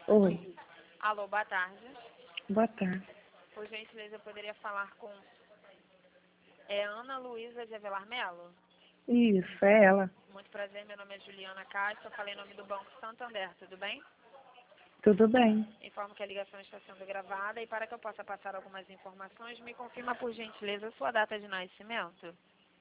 Oi, Alô, boa tarde. boa tarde. Por gentileza, eu poderia falar com Ana Luísa de Avelar Melo? Isso, é ela. Muito prazer, meu nome é Juliana Castro, eu falei em nome do Banco Santander, tudo bem? Tudo bem. Informo que a ligação está sendo gravada e para que eu possa passar algumas informações, me confirma por gentileza a sua data de nascimento.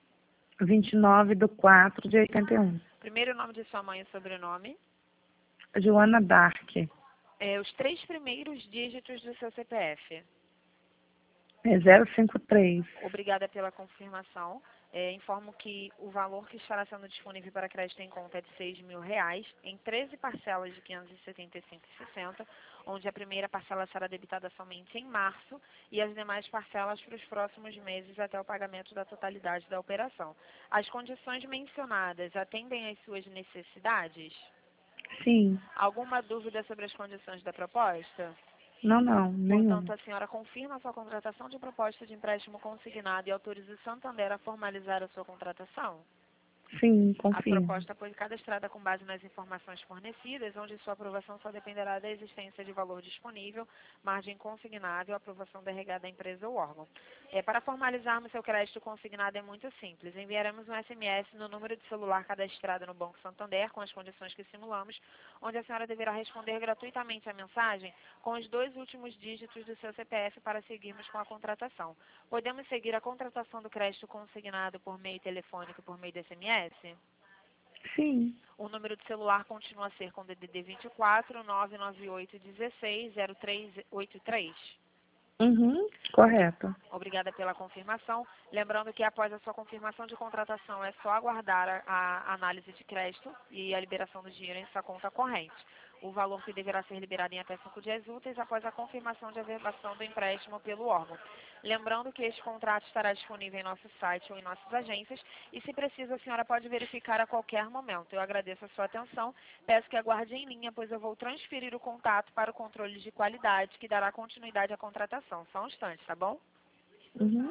29/4/81. Primeiro o nome de sua mãe e sobrenome. Joana Dark. Os 3 primeiros dígitos do seu CPF. É 053. Obrigada pela confirmação. Informo que o valor que estará sendo disponível para crédito em conta é de R$ 6.000, em 13 parcelas de R$ 575,60, onde a primeira parcela será debitada somente em março e as demais parcelas para os próximos meses até o pagamento da totalidade da operação. As condições mencionadas atendem às suas necessidades? Sim. Alguma dúvida sobre as condições da proposta? Não, Portanto, nenhum. a senhora confirma a sua contratação de proposta de empréstimo consignado e autoriza o Santander a formalizar a sua contratação? Sim, A confirmo. proposta foi cadastrada com base nas informações fornecidas, onde sua aprovação só dependerá da existência de valor disponível, margem consignável, aprovação da regada da empresa ou órgão. Para formalizarmos seu crédito consignado é muito simples. Enviaremos um SMS no número de celular cadastrado no Banco Santander, com as condições que simulamos, onde a senhora deverá responder gratuitamente a mensagem com os 2 últimos dígitos do seu CPF para seguirmos com a contratação. Podemos seguir a contratação do crédito consignado por meio telefônico e por meio de SMS? Sim. O número de celular continua a ser com DDD 24 998 16 0383. Uhum, correto. Obrigada pela confirmação. Lembrando que após a sua confirmação de contratação é só aguardar a análise de crédito e a liberação do dinheiro em sua conta corrente. O valor que deverá ser liberado em até 5 dias úteis após a confirmação de averbação do empréstimo pelo órgão. Lembrando que este contrato estará disponível em nosso site ou em nossas agências e, se precisa, a senhora pode verificar a qualquer momento. Eu agradeço a sua atenção, peço que aguarde em linha, pois eu vou transferir o contato para o controle de qualidade, que dará continuidade à contratação. Só um instante, tá bom? Uhum.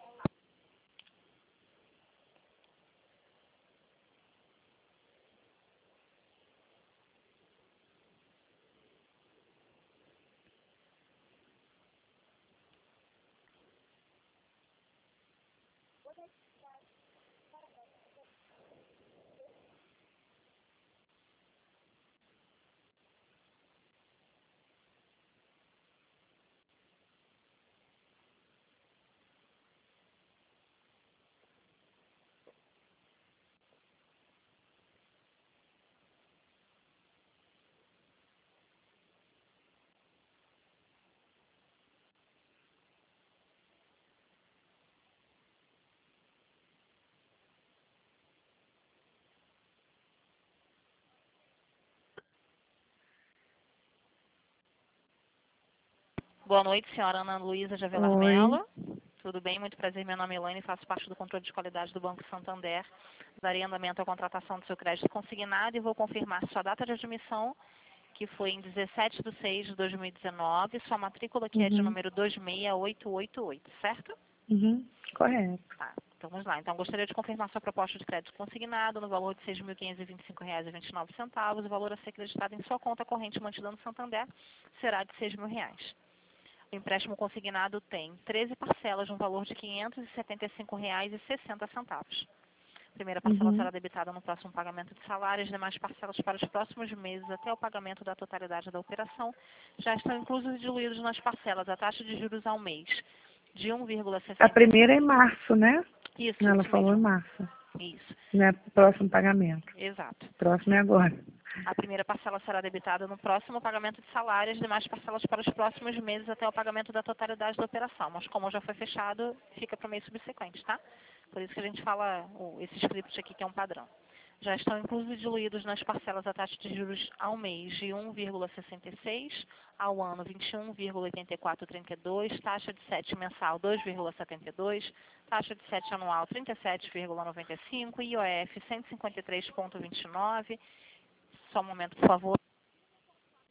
Boa noite, senhora Ana Luísa de Avelar Oi. Melo. Tudo bem? Muito prazer, meu nome é Elaine, faço parte do controle de qualidade do Banco Santander. Darei andamento à contratação do seu crédito consignado e vou confirmar sua data de admissão, que foi em 17/6/2019. Sua matrícula, que é de Uhum. número 26888, certo? Uhum, correto. Tá, então vamos lá. Então, gostaria de confirmar sua proposta de crédito consignado no valor de R$ 6.525,29. O valor a ser acreditado em sua conta corrente mantida no Santander será de R$ 6.000. O empréstimo consignado tem 13 parcelas no valor de R$ 575,60. A primeira parcela Uhum. será debitada no próximo pagamento de salário, as demais parcelas para os próximos meses até o pagamento da totalidade da operação já estão inclusos e diluídos nas parcelas a taxa de juros ao mês de A 1,65. primeira é em março, né? Ela Isso falou em mesmo. março. Isso, Né? Próximo pagamento. exato. Próximo é agora. A primeira parcela será debitada no próximo pagamento de salário, as demais parcelas para os próximos meses até o pagamento da totalidade da operação. Mas como já foi fechado, fica para o mês subsequente, tá? Por isso que a gente fala esse script aqui, que é um padrão. Já estão inclusos e diluídos nas parcelas a taxa de juros ao mês de 1,66, ao ano 21,8432, taxa de 7 mensal 2,72, taxa de 7 anual 37,95, IOF 153,29. Só um momento, por favor.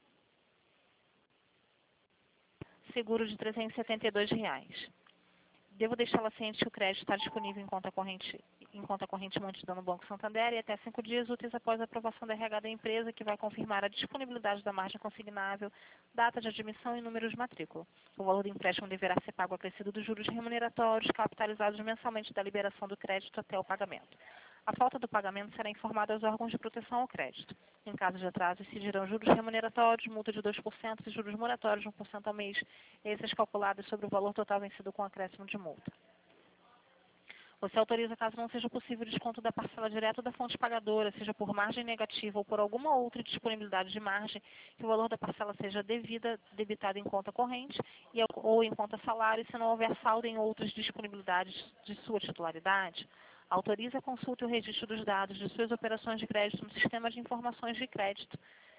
Seguro de R$ 372. Devo deixá-la ciente que o crédito está disponível em conta corrente mantida no Banco Santander e até 5 dias úteis após a aprovação da RH da empresa, que vai confirmar a disponibilidade da margem consignável, data de admissão e número de matrícula. O valor do empréstimo deverá ser pago acrescido dos juros remuneratórios capitalizados mensalmente da liberação do crédito até o pagamento. A falta do pagamento será informada aos órgãos de proteção ao crédito. Em caso de atraso, incidirão juros remuneratórios, multa de 2% e juros moratórios de 1% ao mês, esses calculados sobre o valor total vencido com acréscimo de multa. Você autoriza, caso não seja possível, o desconto da parcela direta da fonte pagadora, seja por margem negativa ou por alguma outra disponibilidade de margem, que o valor da parcela seja debitado em conta corrente ou em conta salário, se não houver saldo em outras disponibilidades de sua titularidade. Autoriza a consulta e o registro dos dados de suas operações de crédito no Sistema de Informações de Crédito,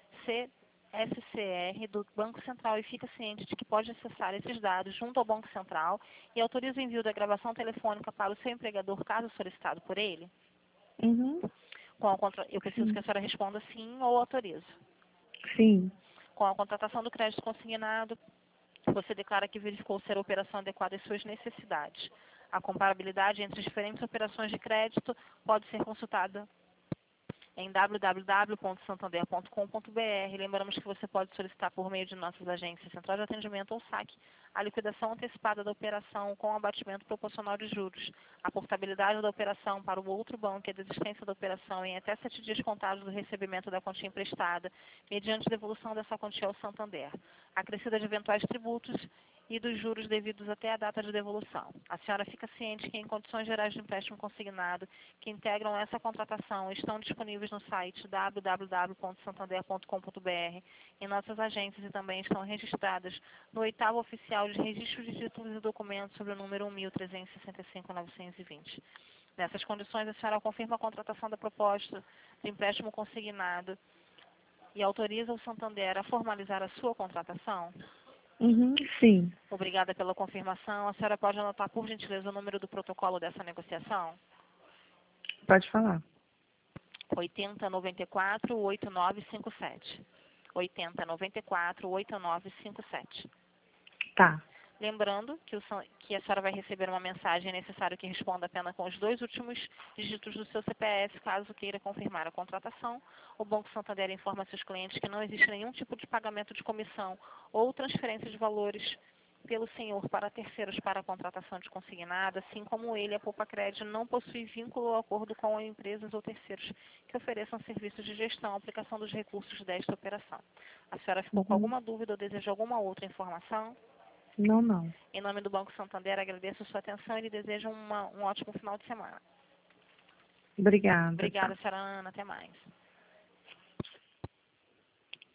SCR, do Banco Central, e fica ciente de que pode acessar esses dados junto ao Banco Central, e autoriza o envio da gravação telefônica para o seu empregador, caso solicitado por ele? Uhum. Eu preciso Sim. que a senhora responda sim ou autoriza. Sim. Com a contratação do crédito consignado, você declara que verificou ser a operação adequada às suas necessidades. A comparabilidade entre as diferentes operações de crédito pode ser consultada em www.santander.com.br. Lembramos que você pode solicitar por meio de nossas agências Central de Atendimento ou SAC a liquidação antecipada da operação com abatimento proporcional de juros, a portabilidade da operação para o outro banco e a desistência da operação em até 7 dias contados do recebimento da quantia emprestada, mediante devolução dessa quantia ao Santander, acrescida de eventuais tributos e dos juros devidos até a data de devolução. A senhora fica ciente que, em condições gerais de empréstimo consignado, que integram essa contratação, estão disponíveis no site www.santander.com.br, em nossas agências, e também estão registradas no 8º Oficial de Registro de Títulos e Documentos sobre o número 1.365.920. Nessas condições, a senhora confirma a contratação da proposta de empréstimo consignado e autoriza o Santander a formalizar a sua contratação? Uhum. Sim. Obrigada pela confirmação. A senhora pode anotar, por gentileza, o número do protocolo dessa negociação? Pode falar. 8094-8957. 8094-8957. Tá. Lembrando que a senhora vai receber uma mensagem, é necessário que responda apenas com os 2 últimos dígitos do seu CPF, caso queira confirmar a contratação. O Banco Santander informa seus clientes que não existe nenhum tipo de pagamento de comissão ou transferência de valores pelo senhor para terceiros para a contratação de consignado, assim como ele, a Poupa Crédito, não possui vínculo ou acordo com empresas ou terceiros que ofereçam serviços de gestão, aplicação dos recursos desta operação. A senhora ficou com alguma dúvida ou deseja alguma outra informação? Não, não. Em nome do Banco Santander, agradeço a sua atenção e lhe desejo um ótimo final de semana. Obrigada. Obrigada, Tá. senhora Ana. Até mais.